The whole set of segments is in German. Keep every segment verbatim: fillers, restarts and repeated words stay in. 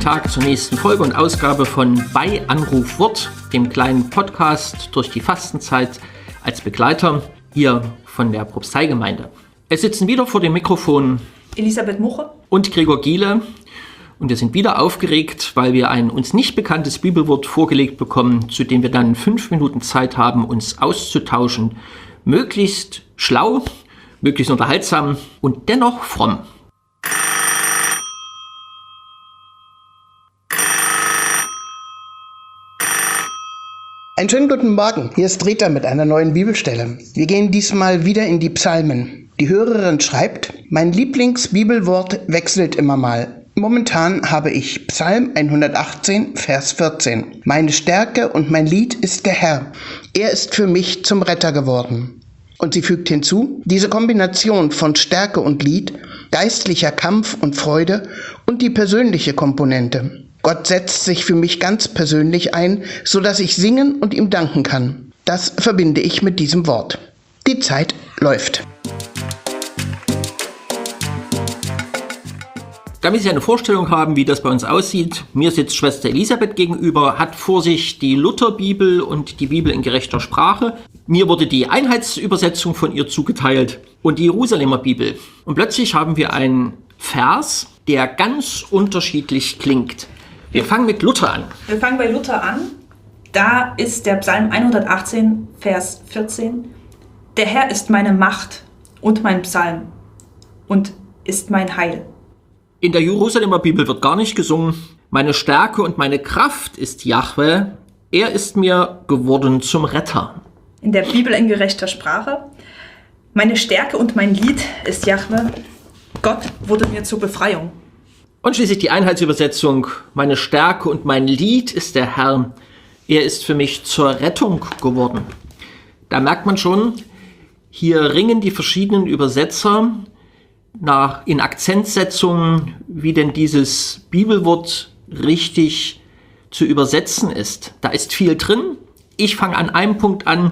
Tag zur nächsten Folge und Ausgabe von Bei Anruf Wort, dem kleinen Podcast durch die Fastenzeit als Begleiter hier von der Propsteigemeinde. Es sitzen wieder vor dem Mikrofon Elisabeth Muche und Gregor Giele und wir sind wieder aufgeregt, weil wir ein uns nicht bekanntes Bibelwort vorgelegt bekommen, zu dem wir dann fünf Minuten Zeit haben, uns auszutauschen. Möglichst schlau, möglichst unterhaltsam und dennoch fromm. Einen schönen guten Morgen, hier ist Rita mit einer neuen Bibelstelle. Wir gehen diesmal wieder in die Psalmen. Die Hörerin schreibt, mein Lieblingsbibelwort wechselt immer mal. Momentan habe ich Psalm hundertachtzehn, Vers vierzehn. Meine Stärke und mein Lied ist der Herr. Er ist für mich zum Retter geworden. Und sie fügt hinzu, diese Kombination von Stärke und Lied, geistlicher Kampf und Freude und die persönliche Komponente. Gott setzt sich für mich ganz persönlich ein, sodass ich singen und ihm danken kann. Das verbinde ich mit diesem Wort. Die Zeit läuft. Damit Sie eine Vorstellung haben, wie das bei uns aussieht, mir sitzt Schwester Elisabeth gegenüber, hat vor sich die Lutherbibel und die Bibel in gerechter Sprache. Mir wurde die Einheitsübersetzung von ihr zugeteilt und die Jerusalemer Bibel. Und plötzlich haben wir einen Vers, der ganz unterschiedlich klingt. Wir fangen mit Luther an. Wir fangen bei Luther an. Da ist der Psalm hundertachtzehn, Vers vierzehn. Der Herr ist meine Macht und mein Psalm und ist mein Heil. In der Jerusalemer Bibel wird gar nicht gesungen. Meine Stärke und meine Kraft ist Jahwe. Er ist mir geworden zum Retter. In der Bibel in gerechter Sprache. Meine Stärke und mein Lied ist Jahwe. Gott wurde mir zur Befreiung. Und schließlich die Einheitsübersetzung. Meine Stärke und mein Lied ist der Herr. Er ist für mich zur Rettung geworden. Da merkt man schon, hier ringen die verschiedenen Übersetzer nach, in Akzentsetzungen, wie denn dieses Bibelwort richtig zu übersetzen ist. Da ist viel drin. Ich fange an einem Punkt an.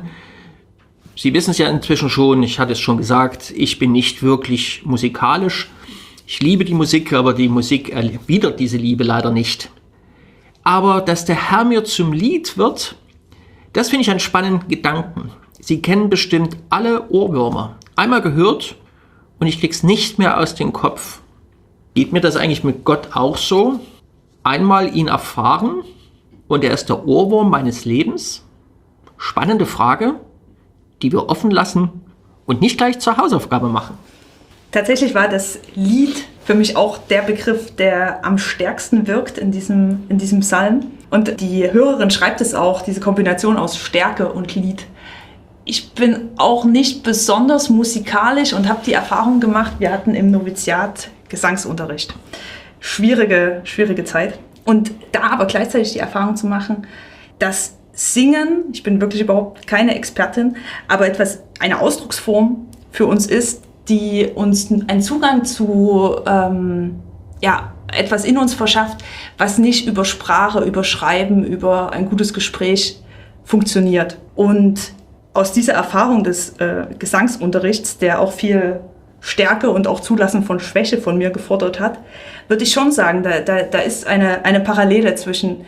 Sie wissen es ja inzwischen schon, ich hatte es schon gesagt, ich bin nicht wirklich musikalisch. Ich liebe die Musik, aber die Musik erwidert diese Liebe leider nicht. Aber dass der Herr mir zum Lied wird, das finde ich einen spannenden Gedanken. Sie kennen bestimmt alle Ohrwürmer. Einmal gehört und ich krieg's nicht mehr aus dem Kopf. Geht mir das eigentlich mit Gott auch so? Einmal ihn erfahren und er ist der Ohrwurm meines Lebens? Spannende Frage, die wir offen lassen und nicht gleich zur Hausaufgabe machen. Tatsächlich war das Lied für mich auch der Begriff, der am stärksten wirkt in diesem, in diesem Psalm. Und die Hörerin schreibt es auch, diese Kombination aus Stärke und Lied. Ich bin auch nicht besonders musikalisch und habe die Erfahrung gemacht, wir hatten im Noviziat Gesangsunterricht. Schwierige, schwierige Zeit. Und da aber gleichzeitig die Erfahrung zu machen, dass Singen, ich bin wirklich überhaupt keine Expertin, aber etwas, eine Ausdrucksform für uns ist, die uns einen Zugang zu ähm, ja, etwas in uns verschafft, was nicht über Sprache, über Schreiben, über ein gutes Gespräch funktioniert. Und aus dieser Erfahrung des äh, Gesangsunterrichts, der auch viel Stärke und auch Zulassen von Schwäche von mir gefordert hat, würde ich schon sagen, da, da, da ist eine, eine Parallele zwischen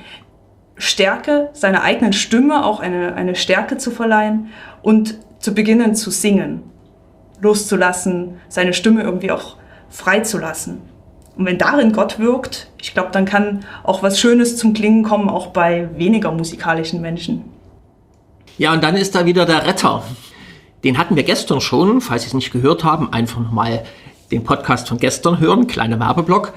Stärke, seiner eigenen Stimme auch eine, eine Stärke zu verleihen und zu beginnen zu singen, loszulassen, seine Stimme irgendwie auch freizulassen. Und wenn darin Gott wirkt, ich glaube, dann kann auch was Schönes zum Klingen kommen, auch bei weniger musikalischen Menschen. Ja, und dann ist da wieder der Retter. Den hatten wir gestern schon, falls Sie es nicht gehört haben, einfach nochmal den Podcast von gestern hören, kleiner Werbeblock.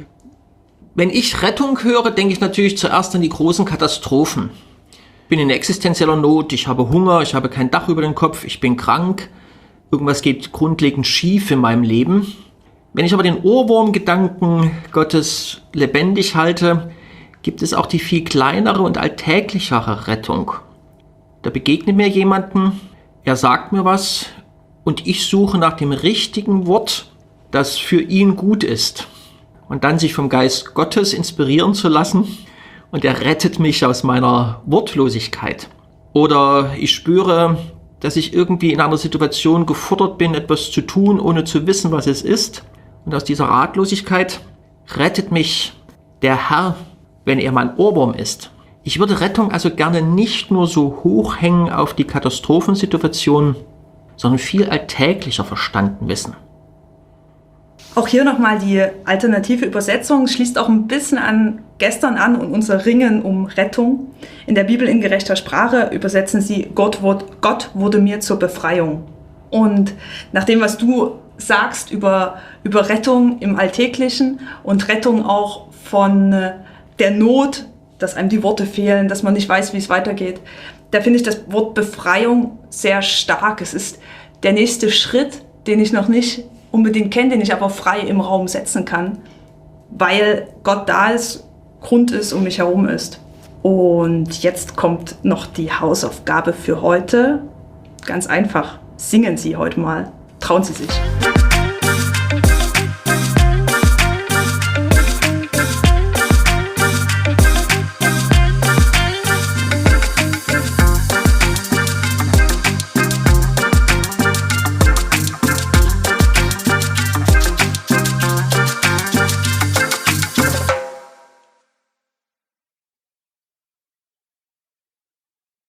Wenn ich Rettung höre, denke ich natürlich zuerst an die großen Katastrophen. Ich bin in existenzieller Not, ich habe Hunger, ich habe kein Dach über den Kopf, ich bin krank. Irgendwas geht grundlegend schief in meinem Leben. Wenn ich aber den Ohrwurmgedanken Gottes lebendig halte, gibt es auch die viel kleinere und alltäglichere Rettung. Da begegnet mir jemanden, er sagt mir was und ich suche nach dem richtigen Wort, das für ihn gut ist. Und dann sich vom Geist Gottes inspirieren zu lassen und er rettet mich aus meiner Wortlosigkeit. Oder ich spüre, dass ich irgendwie in einer Situation gefordert bin, etwas zu tun, ohne zu wissen, was es ist. Und aus dieser Ratlosigkeit rettet mich der Herr, wenn er mein Ohrwurm ist. Ich würde Rettung also gerne nicht nur so hochhängen auf die Katastrophensituation, sondern viel alltäglicher verstanden wissen. Auch hier nochmal die alternative Übersetzung, schließt auch ein bisschen an gestern an und unser Ringen um Rettung. In der Bibel in gerechter Sprache übersetzen sie, Gott, Gott wurde mir zur Befreiung. Und nach dem, was du sagst über, über Rettung im Alltäglichen und Rettung auch von der Not, dass einem die Worte fehlen, dass man nicht weiß, wie es weitergeht, da finde ich das Wort Befreiung sehr stark. Es ist der nächste Schritt, den ich noch nicht unbedingt kenne, den ich aber frei im Raum setzen kann, weil Gott da ist, Grund ist, um mich herum ist. Und jetzt kommt noch die Hausaufgabe für heute. Ganz einfach, singen Sie heute mal. Trauen Sie sich.